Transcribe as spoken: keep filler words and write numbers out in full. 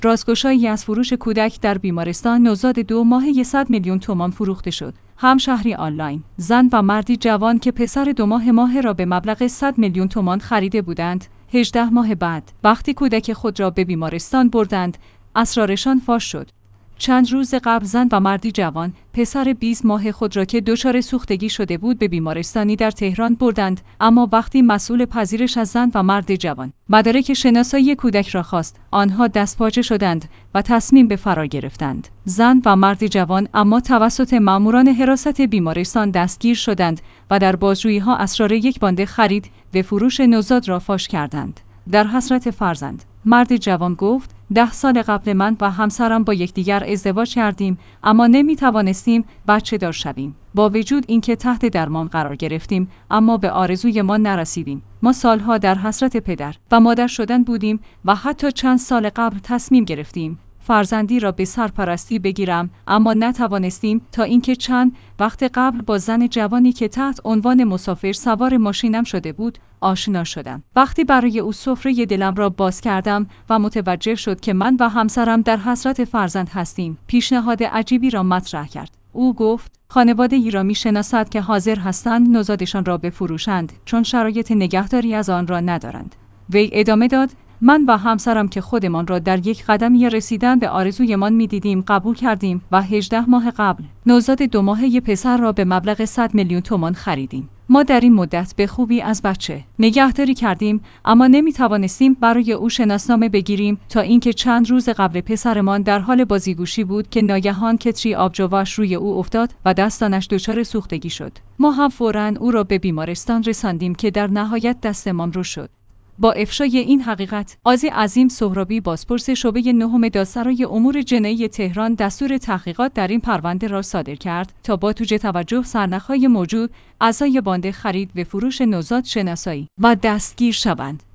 رازگشایی از فروش کودک در بیمارستان، نوزاد دو ماهه صد میلیون تومان فروخته شد. همشهری آنلاین: زن و مردی جوان که پسر دو ماه ماه را به مبلغ صد میلیون تومان خریده بودند، هجده ماه بعد وقتی کودک خود را به بیمارستان بردند، اسرارشان فاش شد. چند روز قبل زن و مردی جوان پسر بیست ماه خود را که دچار سوختگی شده بود به بیمارستانی در تهران بردند، اما وقتی مسئول پذیرش از زن و مرد جوان مدارک شناسایی کودک را خواست، آنها دستپاچه شدند و تصمیم به فرار گرفتند. زن و مرد جوان اما توسط ماموران حراست بیمارستان دستگیر شدند و در بازجویی‌ها اسرار یک باند خرید و فروش نوزاد را فاش کردند. در حسرت فرزند، مرد جوان گفت: ده سال قبل من و همسرم با یکدیگر ازدواج کردیم، اما نمی توانستیم بچه دار شویم. با وجود اینکه تحت درمان قرار گرفتیم، اما به آرزوی ما نرسیدیم. ما سالها در حسرت پدر و مادر شدن بودیم و حتی چند سال قبل تصمیم گرفتیم فرزندی را به سرپرستی بگیرم، اما نتوانستیم تا اینکه چند وقت قبل با زن جوانی که تحت عنوان مسافر سوار ماشینم شده بود آشنا شدم. وقتی برای او سفره دلم را باز کردم و متوجه شد که من و همسرم در حسرت فرزند هستیم، پیشنهاد عجیبی را مطرح کرد. او گفت: خانواده ای را می شناسد که حاضر هستند نوزادشان را بفروشند چون شرایط نگهداری از آن را ندارند. وی ادامه داد: من و همسرم که خودمان را در یک قدمی رسیدن به آرزویمان می‌دیدیم قبول کردیم و هجده ماه قبل نوزاد دو ماهه پسر را به مبلغ صد میلیون تومان خریدیم. ما در این مدت به خوبی از بچه نگهداری کردیم، اما نمی‌توانستیم برای او شناسنامه بگیریم تا اینکه چند روز قبل پسرمان در حال بازیگوشی بود که ناگهان کتری آبجوش روی او افتاد و دستانش دچار سوختگی شد. ما هم فوراً او را به بیمارستان رساندیم که در نهایت دستمان رو شد. با افشای این حقیقت، قاضی عظیم سهرابی بازپرس شعبه نهم دادسرای امور جنایی تهران دستور تحقیقات در این پرونده را صادر کرد تا با توجه توجه سرنخ‌های موجود اعضای باند خرید و فروش نوزاد شناسایی و دستگیر شوند.